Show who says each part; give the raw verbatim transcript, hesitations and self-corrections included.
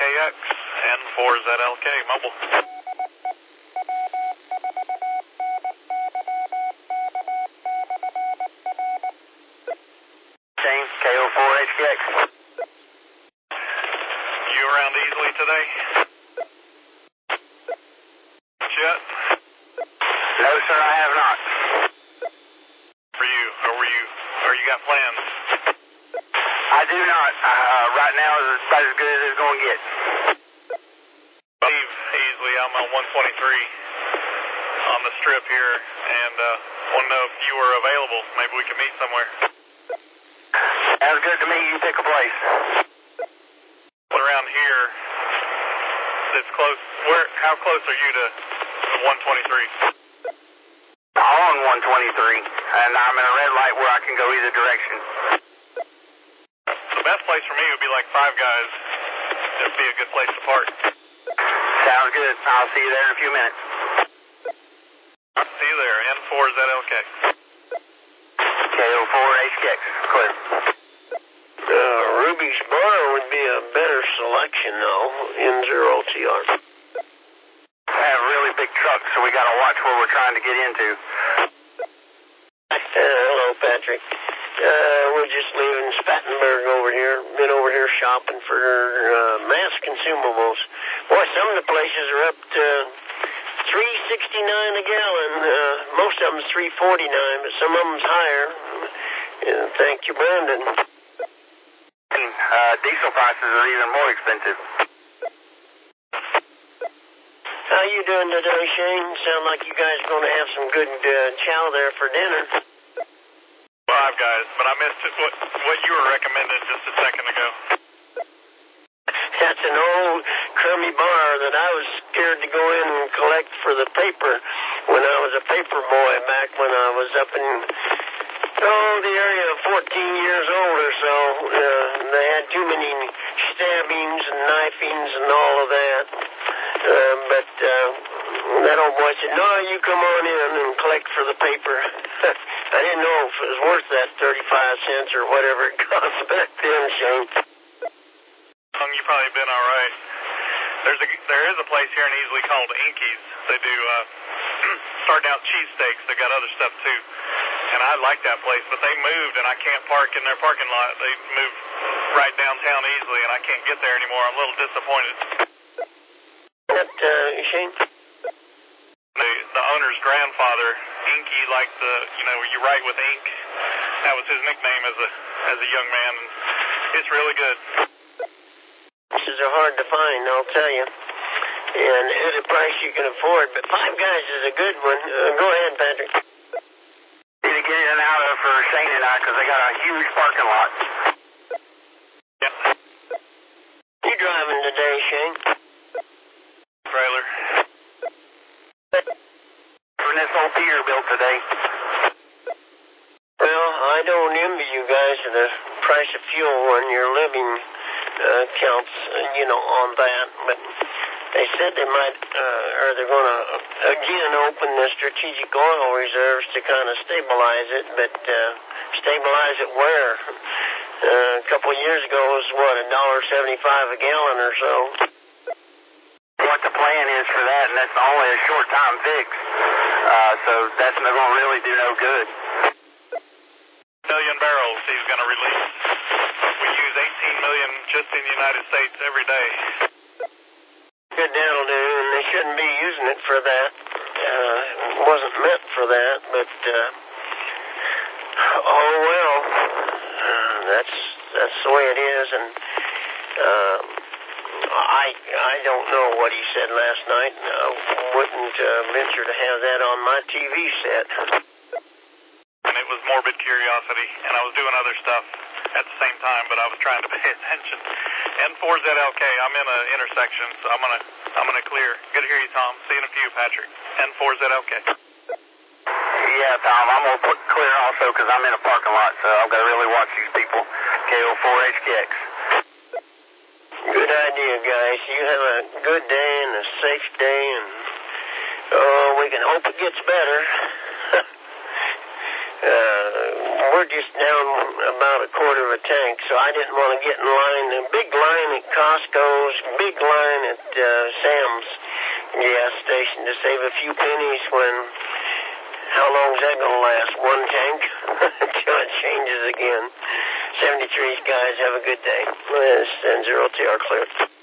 Speaker 1: K X, N four Z L K, mobile.
Speaker 2: Same, K O four H K X.
Speaker 1: You around easily today? Yet?
Speaker 2: No, sir, I have not.
Speaker 1: For you, or were you, or you got plans?
Speaker 2: I do not. Uh, right now is about as good as it's going to get.
Speaker 1: Leave easily. I'm on one twenty-three on the strip here, and uh, want to know if you were available. Maybe we could meet somewhere.
Speaker 2: Sounds good to me. You pick a place.
Speaker 1: Around here, it's close. Where? How close are you to one twenty-three?
Speaker 2: I'm on one twenty-three, and I'm in a red light where I can go either direction.
Speaker 1: The best place for me would be like Five Guys. Just be a good place to park.
Speaker 2: Sounds good. I'll see you there in a few minutes.
Speaker 1: See you there. N four Z L K.
Speaker 2: K O four H K X. Clear.
Speaker 3: Uh, Ruby's Bar would be a better selection, though, N zero T R.
Speaker 2: I have really big trucks, so we got to watch where we're trying to get into.
Speaker 3: Uh, hello, Patrick. Uh, we're just leaving Spartanburg over here. Been over here shopping for uh, mass consumables. Boy, some of the places are up to three sixty-nine a gallon. Uh, most of them's three forty-nine, but some of them's higher. Uh, thank you, Brandon.
Speaker 2: Uh, diesel prices are even more expensive.
Speaker 3: How you doing today, Shane? Sound like you guys are going to have some good uh, chow there for dinner.
Speaker 1: Five Guys, but I missed it, what, what you were recommending just a second ago.
Speaker 3: That's an old crummy bar that I was scared to go in and collect for the paper when I was a paper boy back when I was up in, oh, the area of fourteen years old or so. Uh, they had too many stabbings and knifings and all of that. Uh, but uh, that old boy said, no, you come on in and collect for the paper. I didn't know if it was worth that thirty-five cents or whatever it cost back then, Shane.
Speaker 1: You've probably been all right. There's a, there is a place here in Easley called Inky's. They do uh, starting out cheesesteaks. They got other stuff too. And I like that place, but they moved and I can't park in their parking lot. They moved right downtown Easley and I can't get there anymore. I'm a little disappointed.
Speaker 3: What, uh, Shane?
Speaker 1: The, the owner's grandfather, Inky, like the, you know, you write with ink. That was his nickname as a as a young man. And it's really good.
Speaker 3: Places are hard to find, I'll tell you. And at a price you can afford. But Five Guys is a good one. Uh, go ahead, Patrick.
Speaker 2: Need to get in and out of for Shane and I because they got a huge parking lot.
Speaker 1: Yep.
Speaker 3: You driving today, Shane?
Speaker 1: Trailer.
Speaker 2: When this old Peterbilt today.
Speaker 3: Well, I don't envy you guys of the price of fuel when your living uh, counts, uh, you know, on that. But they said they might, uh, or they're going to uh, again open the strategic oil reserves to kind of stabilize it. But uh, stabilize it where? Uh, a couple of years ago it was, what, a dollar seventy-five a gallon or so.
Speaker 2: What the plan is for that, and that's only a short-time fix. Uh, so that's not going to really do no good.
Speaker 1: Million barrels he's going to release. We use eighteen million just in the United States every day.
Speaker 3: Good that'll do, and they shouldn't be using it for that. Uh, it wasn't meant for that, but, uh, oh well, uh, that's, that's the way it is, and, uh, I, I don't know what he said last night. I wouldn't uh, venture to have that on my T V set.
Speaker 1: And it was morbid curiosity, and I was doing other stuff at the same time, but I was trying to pay attention. N four Z L K, I'm in an intersection, so I'm gonna I'm gonna clear. Good to hear you, Tom. See you in a few, Patrick. N four Z L K.
Speaker 2: Yeah, Tom, I'm going to put clear also because I'm in a parking lot, so I've got to really watch these people. K O four H K X.
Speaker 3: Good idea, guys. You have a good day and a safe day, and oh, we can hope it gets better. uh, we're just down about a quarter of a tank, so I didn't want to get in line. A big line at Costco's, big line at uh, Sam's gas station to save a few pennies when, how long is that going to last? One tank? Until it changes again. seventy-three guys, have a good day. This is N zero T R clear.